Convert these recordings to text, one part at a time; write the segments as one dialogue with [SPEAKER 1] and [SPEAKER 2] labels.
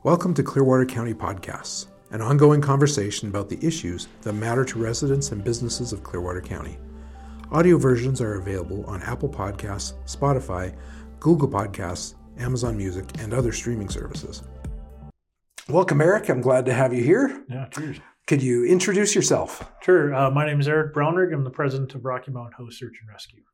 [SPEAKER 1] Welcome to Clearwater County Podcasts, an ongoing conversation about the issues that matter to residents and businesses of Clearwater County. Audio versions are available on Apple Podcasts, Spotify, Google Podcasts, Amazon Music, and other streaming services. Welcome, Eric. I'm glad to have you here.
[SPEAKER 2] Yeah, cheers.
[SPEAKER 1] Could you introduce yourself?
[SPEAKER 2] Sure. My name is Eric Brownrigg. I'm the president of Rocky Mountain House Search and Rescue.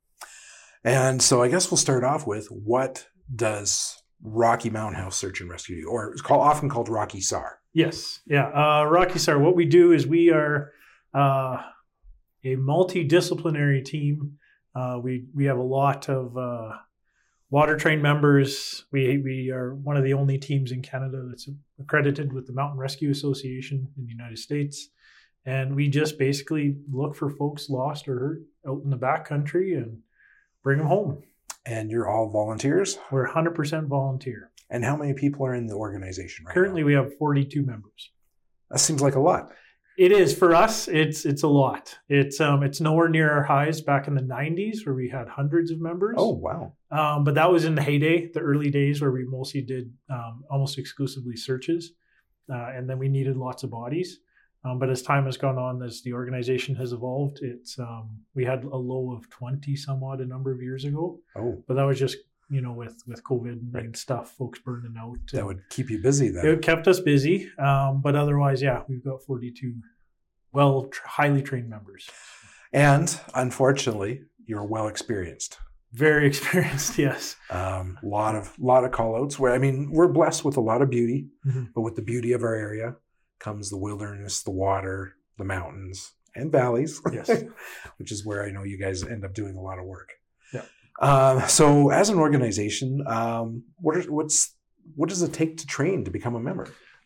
[SPEAKER 1] And so I guess we'll start off with, what does Rocky Mountain House Search and Rescue do? Or it's often called Rocky SAR.
[SPEAKER 2] Yes. Yeah. Rocky SAR, what we do is we are a multidisciplinary team. We have a lot of water train members. We are one of the only teams in Canada that's accredited with the Mountain Rescue Association in the United States. And we just basically look for folks lost or hurt out in the backcountry and bring them home.
[SPEAKER 1] And you're all volunteers?
[SPEAKER 2] We're 100% volunteer.
[SPEAKER 1] And how many people are in the organization right
[SPEAKER 2] Currently,
[SPEAKER 1] now?
[SPEAKER 2] we have 42 members.
[SPEAKER 1] That seems like a lot.
[SPEAKER 2] It is. For us, it's a lot. It's nowhere near our highs back in the 90s where we had hundreds of members.
[SPEAKER 1] Oh, wow.
[SPEAKER 2] But that was in the heyday, the early days where we mostly did almost exclusively searches. And then we needed lots of bodies. But as time has gone on, as the organization has evolved, we had a low of 20 some odd a number of years ago.
[SPEAKER 1] Oh.
[SPEAKER 2] But that was just, with COVID and stuff, folks burning out.
[SPEAKER 1] That would keep you busy then.
[SPEAKER 2] It kept us busy. But otherwise, yeah, we've got 42 highly trained members.
[SPEAKER 1] And unfortunately, you're well experienced.
[SPEAKER 2] Very experienced, yes.
[SPEAKER 1] Lot of call outs where, we're blessed with a lot of beauty,
[SPEAKER 2] Mm-hmm.
[SPEAKER 1] but with the beauty of our area comes the wilderness, the water, the mountains, and valleys.
[SPEAKER 2] Yes.
[SPEAKER 1] Which is where I know you guys end up doing a lot of work.
[SPEAKER 2] Yeah.
[SPEAKER 1] So as an organization, what does it take to train to become a member?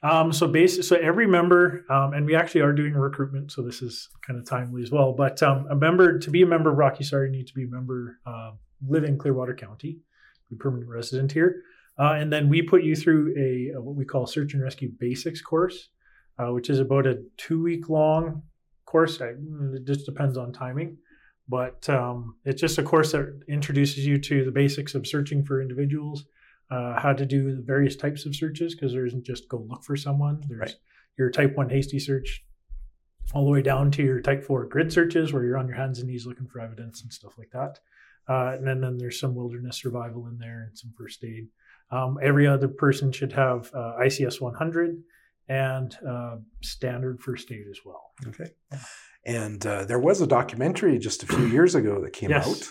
[SPEAKER 2] So every member, and we actually are doing a recruitment, so this is kind of timely as well. But to be a member of Rocky SAR, you need to be a member, live in Clearwater County, be a permanent resident here, and then we put you through a what we call Search and Rescue Basics course, which is about a 2-week long course. It just depends on timing, but it's just a course that introduces you to the basics of searching for individuals. How to do the various types of searches, because there isn't just go look for someone. There's your type 1 hasty search all the way down to your type 4 grid searches where you're on your hands and knees looking for evidence and stuff like that. And then there's some wilderness survival in there and some first aid. Every other person should have ICS 100 and standard first aid as well.
[SPEAKER 1] Okay. And there was a documentary just a few years ago that came out.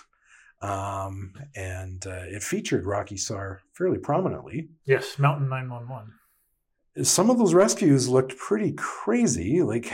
[SPEAKER 1] And it featured Rocky SAR fairly prominently.
[SPEAKER 2] Yes, Mountain 911.
[SPEAKER 1] Some of those rescues looked pretty crazy. Like,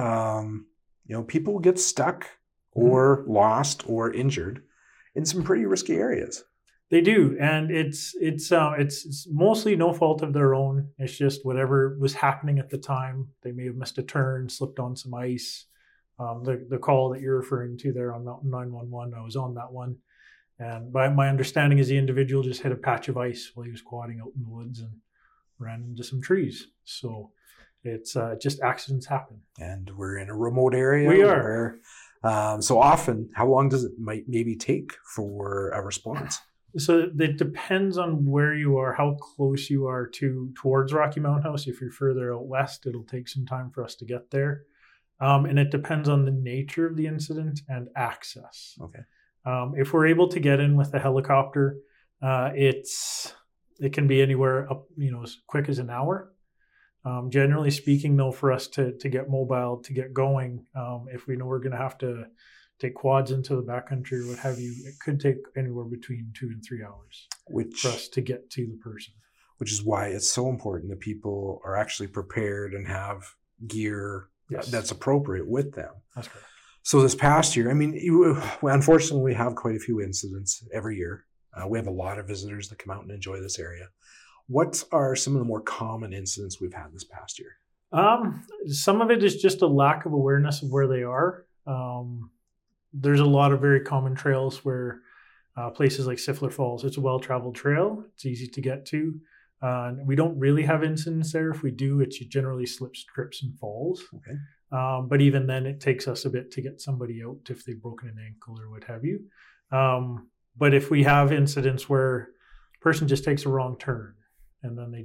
[SPEAKER 1] people get stuck or lost or injured in some pretty risky areas.
[SPEAKER 2] They do, and it's mostly no fault of their own. It's just whatever was happening at the time. They may have missed a turn, slipped on some ice. The call that you're referring to there on Mountain 911, I was on that one. And by my understanding is the individual just hit a patch of ice while he was quadding out in the woods and ran into some trees. So it's just accidents happen. And
[SPEAKER 1] we're in a remote area.
[SPEAKER 2] We are.
[SPEAKER 1] So often, how long does it maybe take for a response?
[SPEAKER 2] So it depends on where you are, how close you are towards Rocky Mountain House. If you're further out west, it'll take some time for us to get there. And it depends on the nature of the incident and access.
[SPEAKER 1] Okay.
[SPEAKER 2] If we're able to get in with a helicopter, it can be anywhere up, as quick as an hour. Generally speaking, though, for us to get mobile, to get going, if we know we're going to have to take quads into the backcountry or what have you, it could take anywhere between 2 and 3 hours for us to get to the person.
[SPEAKER 1] Which is why it's so important that people are actually prepared and have gear that's appropriate with them.
[SPEAKER 2] That's correct.
[SPEAKER 1] So this past year, unfortunately, we have quite a few incidents every year. We have a lot of visitors that come out and enjoy this area. What are some of the more common incidents we've had this past year?
[SPEAKER 2] Some of it is just a lack of awareness of where they are. There's a lot of very common trails where places like Siffler Falls, it's a well-traveled trail. It's easy to get to. We don't really have incidents there. If we do, it's generally slips, trips, and falls.
[SPEAKER 1] Okay.
[SPEAKER 2] But even then, it takes us a bit to get somebody out if they've broken an ankle or what have you. But if we have incidents where a person just takes a wrong turn and then they just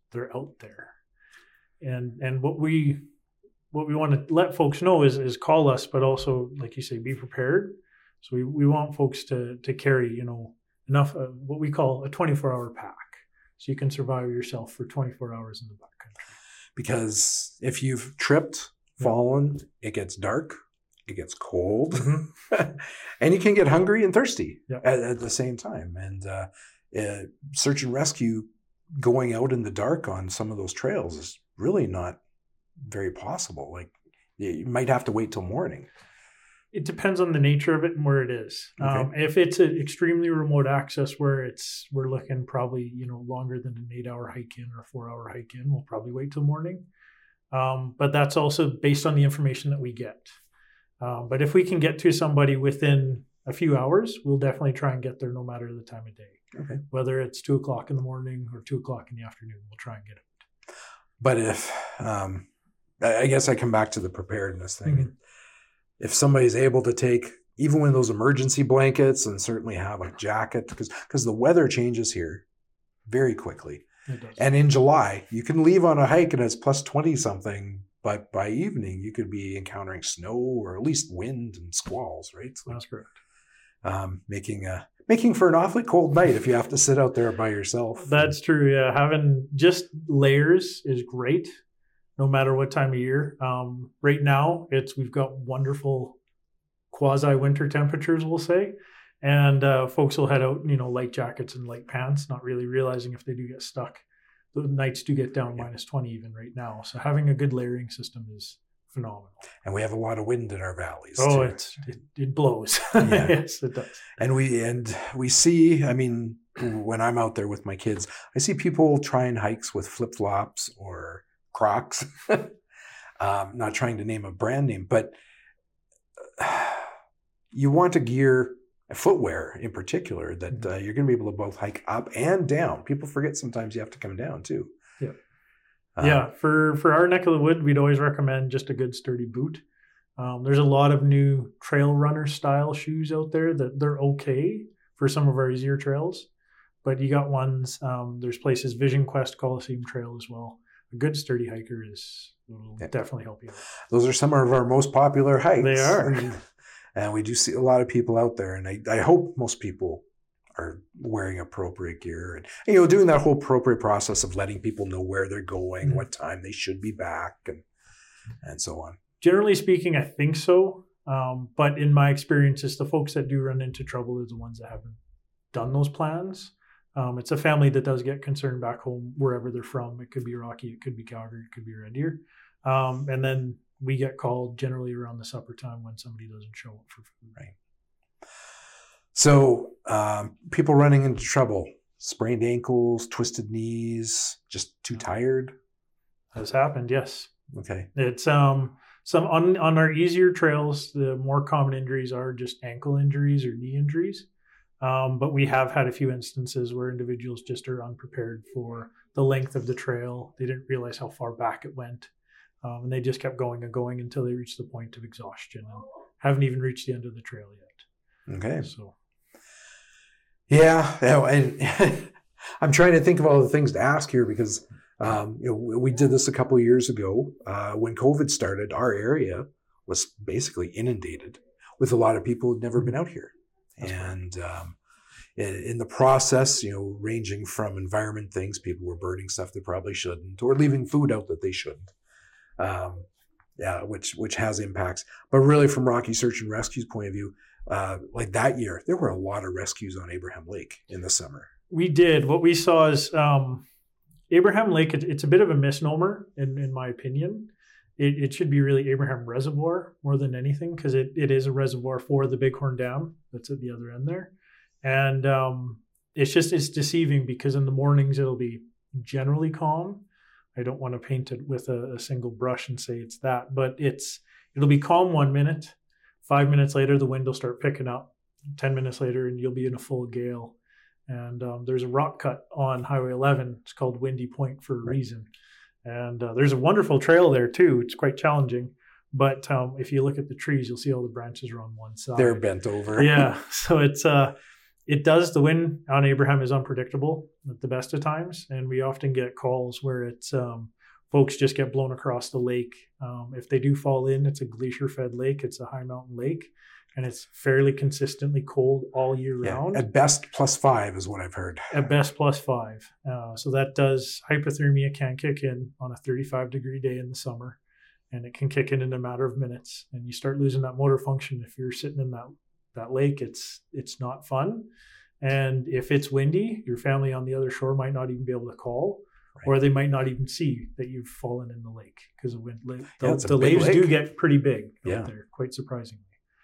[SPEAKER 2] they're out there. And what we want to let folks know is call us, but also, like you say, be prepared. So we want folks to carry, enough of what we call a 24-hour pack, so you can survive yourself for 24 hours in the backcountry.
[SPEAKER 1] Because if you've tripped, fallen, it gets dark, it gets cold, and you can get hungry and thirsty at the same time. And search and rescue going out in the dark on some of those trails is really not very possible. Like, you might have to wait till morning.
[SPEAKER 2] It depends on the nature of it and where it is.
[SPEAKER 1] Okay.
[SPEAKER 2] If it's an extremely remote access where we're looking probably, longer than an 8-hour hike in or a 4-hour hike in, we'll probably wait till morning. But that's also based on the information that we get. But if we can get to somebody within a few hours, we'll definitely try and get there no matter the time of day.
[SPEAKER 1] Okay.
[SPEAKER 2] Whether it's 2:00 in the morning or 2:00 in the afternoon, we'll try and get it.
[SPEAKER 1] But if, I guess I come back to the preparedness thing. If somebody's able to take even one of those emergency blankets and certainly have a jacket, because the weather changes here very quickly.
[SPEAKER 2] It does.
[SPEAKER 1] And in July, you can leave on a hike and it's plus 20 something, but by evening you could be encountering snow or at least wind and squalls, right? So,
[SPEAKER 2] that's correct.
[SPEAKER 1] Making for an awfully cold night if you have to sit out there by yourself.
[SPEAKER 2] That's true. Yeah, having just layers is great, no matter what time of year. Right now, we've got wonderful quasi-winter temperatures, we'll say, and folks will head out, light jackets and light pants, not really realizing if they do get stuck. The nights do get down minus 20 even right now. So having a good layering system is phenomenal.
[SPEAKER 1] And we have a lot of wind in our valleys.
[SPEAKER 2] Oh,
[SPEAKER 1] too.
[SPEAKER 2] it blows.
[SPEAKER 1] Yeah.
[SPEAKER 2] Yes, it does.
[SPEAKER 1] And we see, when I'm out there with my kids, I see people trying hikes with flip-flops or Crocs. Not trying to name a brand name, but you want to gear footwear in particular that you're going to be able to both hike up and down. People forget sometimes you have to come down too.
[SPEAKER 2] Yeah. For our neck of the wood, we'd always recommend just a good sturdy boot. There's a lot of new trail runner style shoes out there that they're okay for some of our easier trails, but you got ones, there's places, Vision Quest Coliseum Trail as well. A good sturdy hiker will definitely help you out.
[SPEAKER 1] Those are some of our most popular hikes.
[SPEAKER 2] They are.
[SPEAKER 1] And we do see a lot of people out there, and I hope most people are wearing appropriate gear and doing that whole appropriate process of letting people know where they're going, what time they should be back, and so on.
[SPEAKER 2] Generally speaking, I think so. But in my experience, it's the folks that do run into trouble are the ones that haven't done those plans. It's a family that does get concerned back home, wherever they're from. It could be Rocky, it could be Calgary, it could be Red Deer. And then we get called generally around the supper time when somebody doesn't show up for food.
[SPEAKER 1] Right. So people running into trouble, sprained ankles, twisted knees, just too tired.
[SPEAKER 2] Has happened, yes.
[SPEAKER 1] Okay.
[SPEAKER 2] It's some on our easier trails, the more common injuries are just ankle injuries or knee injuries. But we have had a few instances where individuals just are unprepared for the length of the trail. They didn't realize how far back it went. And they just kept going and going until they reached the point of exhaustion and haven't even reached the end of the trail yet.
[SPEAKER 1] Okay.
[SPEAKER 2] So,
[SPEAKER 1] yeah. And I'm trying to think of all the things to ask here because, we did this a couple of years ago. When COVID started, our area was basically inundated with a lot of people who'd never been out here. And in the process, ranging from environment things, people were burning stuff they probably shouldn't, or leaving food out that they shouldn't. Which has impacts. But really, from Rocky Search and Rescue's point of view, like that year, there were a lot of rescues on Abraham Lake in the summer.
[SPEAKER 2] We did. What we saw is Abraham Lake. It's a bit of a misnomer, in my opinion. It should be really Abraham Reservoir more than anything, because it is a reservoir for the Bighorn Dam that's at the other end there. And it's deceiving because in the mornings it'll be generally calm. I don't want to paint it with a single brush and say it's that, but it'll be calm 1 minute. 5 minutes later, the wind will start picking up. 10 minutes later, and you'll be in a full gale. And there's a rock cut on Highway 11. It's called Windy Point for a reason. And there's a wonderful trail there too. It's quite challenging. But if you look at the trees, you'll see all the branches are on one side.
[SPEAKER 1] They're bent over.
[SPEAKER 2] Yeah. So It does. The wind on Abraham is unpredictable at the best of times, and we often get calls where it's folks just get blown across the lake. If they do fall in, it's a glacier-fed lake. It's a high mountain lake, and it's fairly consistently cold all year round.
[SPEAKER 1] At best, +5 is what I've heard.
[SPEAKER 2] At best, +5. So that does, hypothermia can kick in on a 35-degree day in the summer, and it can kick in a matter of minutes. And you start losing that motor function if you're sitting in that lake. It's not fun. And if it's windy, your family on the other shore might not even be able to call, right, or they might not even see that you've fallen in the lake because of wind. The waves do get pretty big out there, quite surprisingly.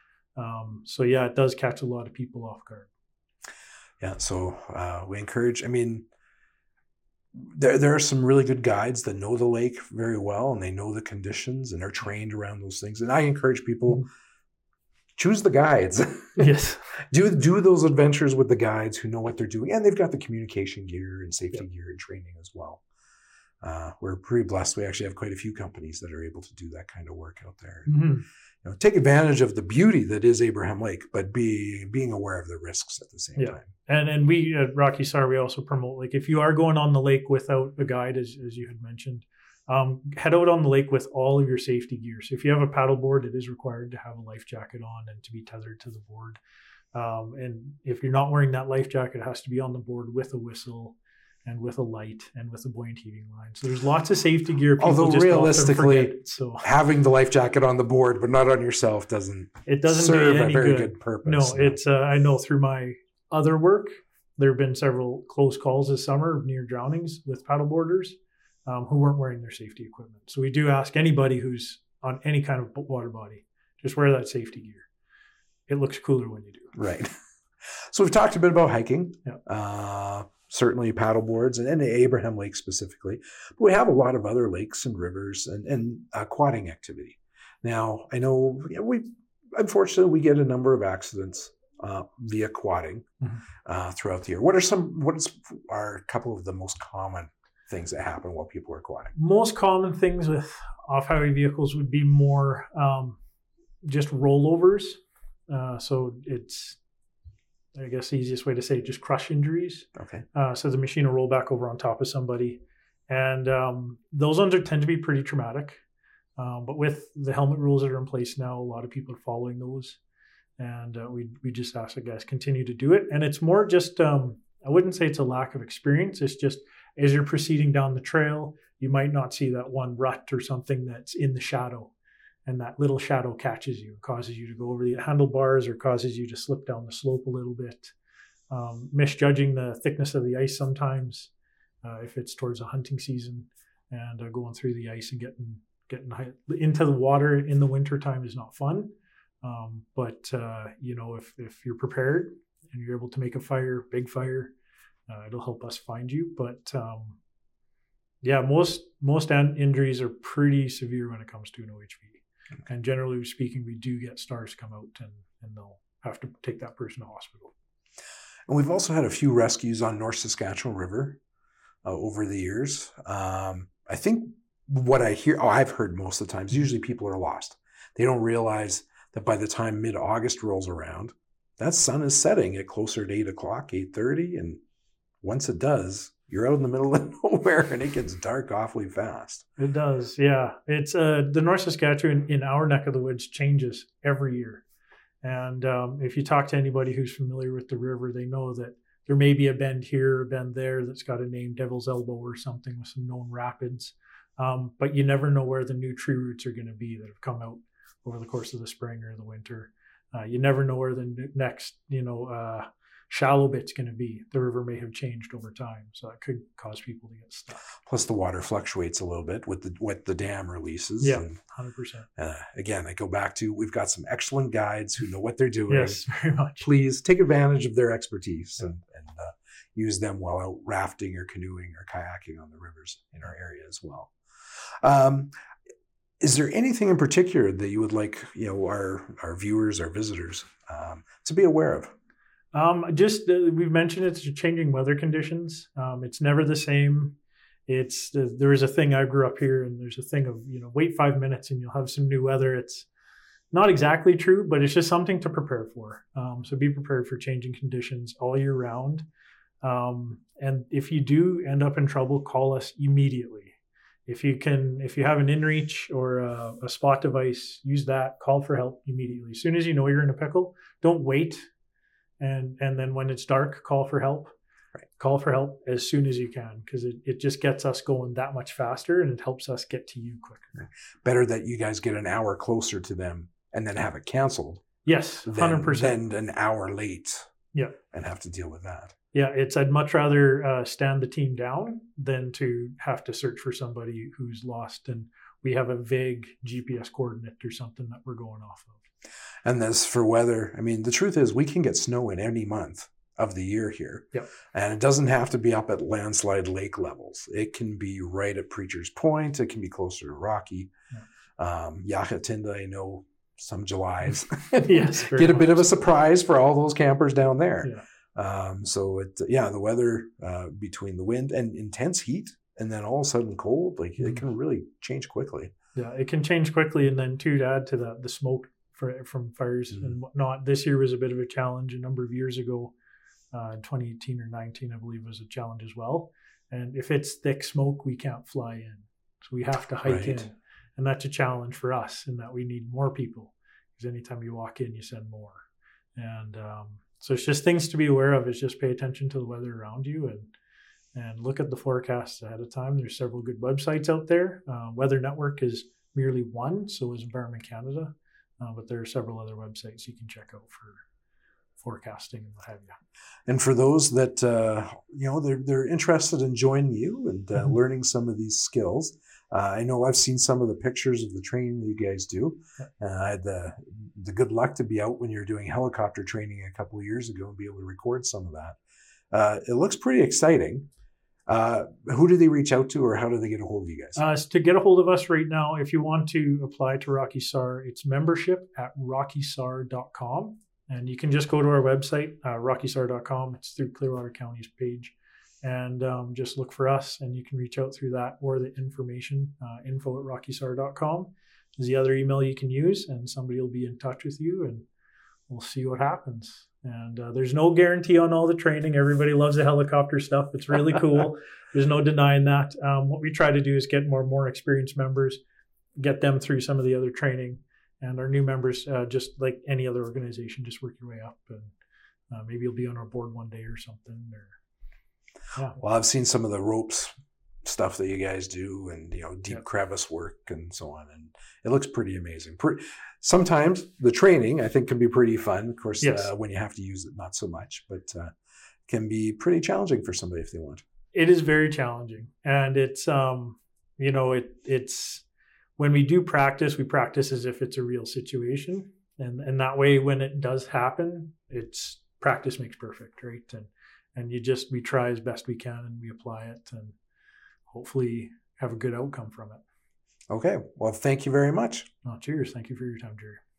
[SPEAKER 2] So yeah, it does catch a lot of people off guard.
[SPEAKER 1] Yeah, so we encourage, I mean, there are some really good guides that know the lake very well, and they know the conditions, and they're trained around those things. And I encourage people, choose the guides.
[SPEAKER 2] Yes.
[SPEAKER 1] Do those adventures with the guides who know what they're doing, and they've got the communication gear and safety gear and training as well. We're pretty blessed. We actually have quite a few companies that are able to do that kind of work out there.
[SPEAKER 2] Mm-hmm.
[SPEAKER 1] You know, take advantage of the beauty that is Abraham Lake, but being aware of the risks at the same time.
[SPEAKER 2] And we at Rocky Star, we also promote, like, if you are going on the lake without a guide, as you had mentioned, head out on the lake with all of your safety gear. So if you have a paddleboard, it is required to have a life jacket on and to be tethered to the board. And if you're not wearing that life jacket, it has to be on the board with a whistle and with a light and with a buoyant heating line. So there's lots of safety gear.
[SPEAKER 1] Although realistically, having the life jacket on the board but not on yourself doesn't serve a very good purpose.
[SPEAKER 2] No, it's I know through my other work, there have been several close calls this summer of near drownings with paddleboarders who weren't wearing their safety equipment. So we do ask anybody who's on any kind of water body, just wear that safety gear. It looks cooler when you do.
[SPEAKER 1] Right. So we've talked a bit about hiking. Yeah. Certainly paddleboards and Abraham Lake specifically, but we have a lot of other lakes and rivers and quadding activity. Now, I know unfortunately we get a number of accidents via quadding throughout the year. What are a couple of the most common things that happen while people are quadding?
[SPEAKER 2] Most common things with off-highway vehicles would be more just rollovers. So it's, I guess the easiest way to say it, just crush injuries.
[SPEAKER 1] Okay.
[SPEAKER 2] So the machine will roll back over on top of somebody. And those ones tend to be pretty traumatic. But with the helmet rules that are in place now, a lot of people are following those. And we just ask the guys continue to do it. And it's more just, I wouldn't say it's a lack of experience. It's just as you're proceeding down the trail, you might not see that one rut or something that's in the shadow. And that little shadow catches you, causes you to go over the handlebars or causes you to slip down the slope a little bit. Misjudging the thickness of the ice sometimes, if it's towards the hunting season, and going through the ice and getting into the water in the winter time is not fun. But if you're prepared and you're able to make a big fire, it'll help us find you. But most injuries are pretty severe when it comes to an OHV. And generally speaking, we do get stars come out and they'll have to take that person to hospital.
[SPEAKER 1] And we've also had a few rescues on North Saskatchewan River over the years. I think what I've heard most of the times, usually people are lost. They don't realize that by the time mid-August rolls around, that sun is setting at closer to 8 o'clock, 8:30. And once it does, you're out in the middle of nowhere and it gets dark awfully fast.
[SPEAKER 2] It does, yeah. It's the North Saskatchewan in our neck of the woods changes every year. And if you talk to anybody who's familiar with the river, they know that there may be a bend here, a bend there that's got a name, Devil's Elbow or something with some known rapids. But you never know where the new tree roots are going to be that have come out over the course of the spring or the winter. You never know where the next, shallow bit's going to be. The river may have changed over time, so that could cause people to get stuck.
[SPEAKER 1] Plus the water fluctuates a little bit with what the dam releases.
[SPEAKER 2] Yeah, 100%.
[SPEAKER 1] Again, I go back to, we've got some excellent guides who know what they're doing.
[SPEAKER 2] Yes, very much.
[SPEAKER 1] Please take advantage of their expertise and use them while out rafting or canoeing or kayaking on the rivers in our area as well. Is there anything in particular that you would like, our viewers, our visitors, to be aware of?
[SPEAKER 2] We've mentioned it's changing weather conditions. It's never the same. There is a thing, I grew up here, and there's a thing of, wait 5 minutes and you'll have some new weather. not exactly true, but it's just something to prepare for. So be prepared for changing conditions all year round. And if you do end up in trouble, call us immediately. If you have an inReach or a spot device, use that, call for help immediately. As soon as you know you're in a pickle, don't wait. And then when it's dark, call for help.
[SPEAKER 1] Right.
[SPEAKER 2] Call for help as soon as you can, because it just gets us going that much faster, and it helps us get to you quicker.
[SPEAKER 1] Better that you guys get an hour closer to them and then have it canceled.
[SPEAKER 2] Yes, 100%.
[SPEAKER 1] Than an hour late.
[SPEAKER 2] Yeah.
[SPEAKER 1] And have to deal with that.
[SPEAKER 2] Yeah, I'd much rather stand the team down than to have to search for somebody who's lost and we have a vague GPS coordinate or something that we're going off of.
[SPEAKER 1] And as for weather, I mean, the truth is we can get snow in any month of the year here.
[SPEAKER 2] Yep.
[SPEAKER 1] And it doesn't have to be up at landslide lake levels. It can be right at Preacher's Point. It can be closer to Rocky. Yahatinda, I know some Julys
[SPEAKER 2] yes,
[SPEAKER 1] get a bit of a surprise for all those campers down there.
[SPEAKER 2] Yeah.
[SPEAKER 1] The weather between the wind and intense heat and then all of a sudden cold, like it can really change quickly.
[SPEAKER 2] Yeah, it can change quickly. And then to add to that, the smoke from fires and whatnot. This year was a bit of a challenge. A number of years ago, 2018 or 19, I believe, was a challenge as well. And if it's thick smoke, we can't fly in. So we have to hike in. And that's a challenge for us in that we need more people. Because anytime you walk in, you send more. And so it's just things to be aware of. Is just pay attention to the weather around you and look at the forecasts ahead of time. There's several good websites out there. Weather Network is merely one, so is Environment Canada. But there are several other websites you can check out for forecasting and what have you.
[SPEAKER 1] And for those that they're interested in joining you and learning some of these skills, I know I've seen some of the pictures of the training that you guys do. I had the good luck to be out when you were doing helicopter training a couple of years ago and be able to record some of that. It looks pretty exciting. Who do they reach out to, or how do they get a hold of you guys?
[SPEAKER 2] To get a hold of us right now, if you want to apply to Rocky SAR, it's membership@rockysar.com. And you can just go to our website, rockysar.com. It's through Clearwater County's page. And just look for us, and you can reach out through that, or the information, info@rockysar.com is the other email you can use, and somebody will be in touch with you, and we'll see what happens. And there's no guarantee on all the training. Everybody loves the helicopter stuff. It's really cool. There's no denying that. What we try to do is get more experienced members, get them through some of the other training. And our new members, just like any other organization, just work your way up. And maybe you'll be on our board one day or something.
[SPEAKER 1] Well, I've seen some of the ropes stuff that you guys do, and deep crevice work and so on, and it looks pretty amazing. Sometimes the training, I think, can be pretty fun. Of course, when you have to use it, not so much, but can be pretty challenging for somebody if they want.
[SPEAKER 2] It is very challenging, and it's it's when we do practice, we practice as if it's a real situation, and that way, when it does happen, it's practice makes perfect, right? And we try as best we can, and we apply it, and hopefully have a good outcome from it.
[SPEAKER 1] Okay. Well, thank you very much.
[SPEAKER 2] Cheers. Thank you for your time, Jerry.